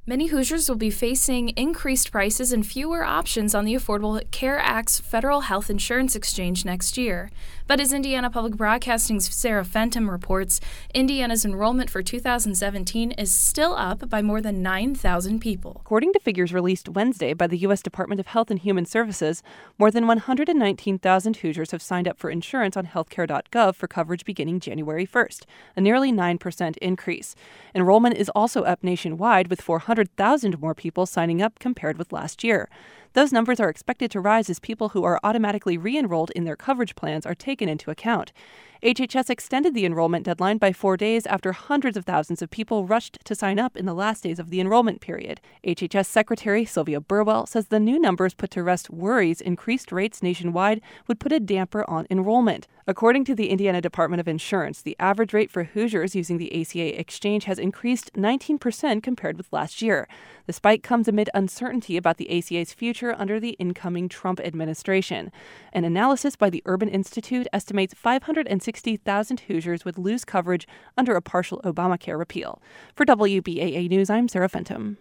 Many Hoosiers will be facing increased prices and fewer options on the Affordable Care Act's federal health insurance exchange next year. But as Indiana Public Broadcasting's Sarah Fenton reports, Indiana's enrollment for 2017 is still up by more than 9,000 people. According to figures released Wednesday by the U.S. Department of Health and Human Services, more than 119,000 Hoosiers have signed up for insurance on healthcare.gov for coverage beginning January 1st, a nearly 9% increase. Enrollment is also up nationwide, with 400,000 more people signing up compared with last year. Those numbers are expected to rise as people who are automatically re-enrolled in their coverage plans are taken into account. HHS extended the enrollment deadline by 4 days after hundreds of thousands of people rushed to sign up in the last days of the enrollment period. HHS Secretary Sylvia Burwell says the new numbers put to rest worries increased rates nationwide would put a damper on enrollment. According to the Indiana Department of Insurance, the average rate for Hoosiers using the ACA exchange has increased 19% compared with last year. The spike comes amid uncertainty about the ACA's future under the incoming Trump administration. An analysis by the Urban Institute estimates 560,000 Hoosiers would lose coverage under a partial Obamacare repeal. For WBAA News, I'm Sarah Fenton.